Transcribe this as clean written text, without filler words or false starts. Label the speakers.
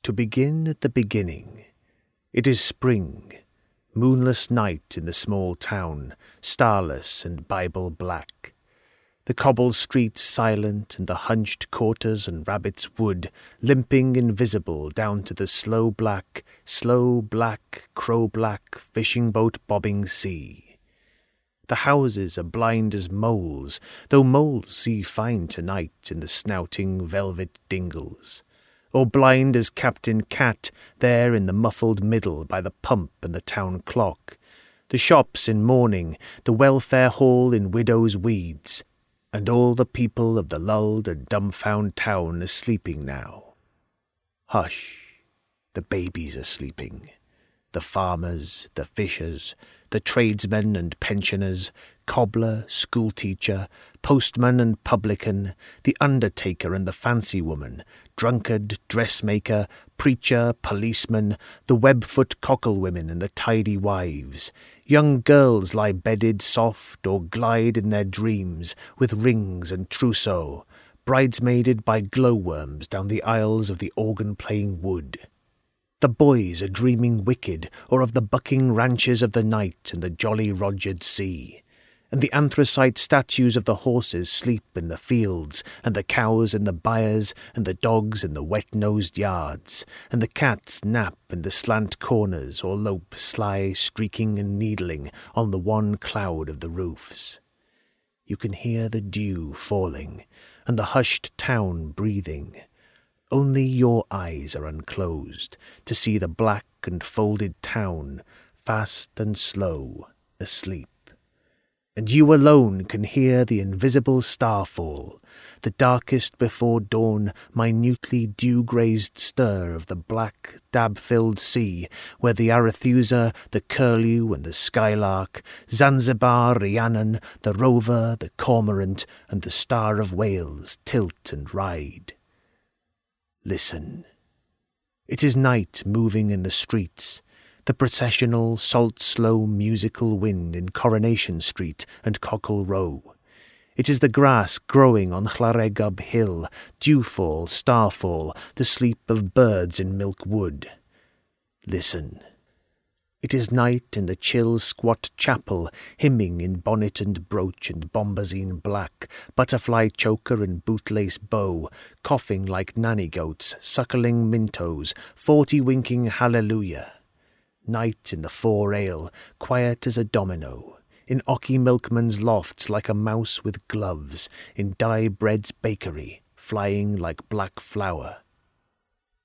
Speaker 1: to begin at the beginning. It is spring, moonless night in the small town, starless and Bible black. The cobbled streets silent, and the hunched quarters and Rabbit's Wood limping invisible down to the slow black, crow-black, fishing-boat bobbing sea. The houses are blind as moles, though moles see fine tonight in the snouting velvet dingles, or blind as Captain Cat there in the muffled middle by the pump and the town clock, the shops in mourning, the welfare hall in widow's weeds, and all the people of the lulled and dumbfound town are sleeping now. Hush, the babies are sleeping, the farmers, the fishers, the tradesmen and pensioners, cobbler, schoolteacher, postman and publican, the undertaker and the fancy woman, drunkard, dressmaker, preacher, policeman, the webfoot cockle-women and the tidy wives. Young girls lie bedded soft or glide in their dreams with rings and trousseau, bridesmaided by glowworms down the aisles of the organ-playing wood. The boys are dreaming wicked or of the bucking ranches of the night and the jolly Rogered sea, and the anthracite statues of the horses sleep in the fields, and the cows in the byres, and the dogs in the wet-nosed yards, and the cats nap in the slant corners or lope sly, streaking and needling on the wan cloud of the roofs. You can hear the dew falling, and the hushed town breathing. Only your eyes are unclosed to see the black and folded town, fast and slow, asleep. And you alone can hear the invisible starfall, the darkest before dawn, minutely dew-grazed stir of the black, dab-filled sea, where the Arethusa, the curlew and the skylark, Zanzibar, Rhiannon, the rover, the cormorant, and the Star of Wales tilt and ride. Listen. It is night moving in the streets, the processional, salt-slow, musical wind in Coronation Street and Cockle Row. It is the grass growing on Llaregub Hill, dewfall, starfall, the sleep of birds in Milk Wood. Listen. It is night in the chill squat chapel, hymning in bonnet and brooch and bombazine black, butterfly choker and bootlace bow, coughing like nanny-goats, suckling mintoes, 40-winking hallelujah. Night in the Four Ale, quiet as a domino, in Ocky Milkman's lofts like a mouse with gloves, in Dye Bread's bakery, flying like black flour.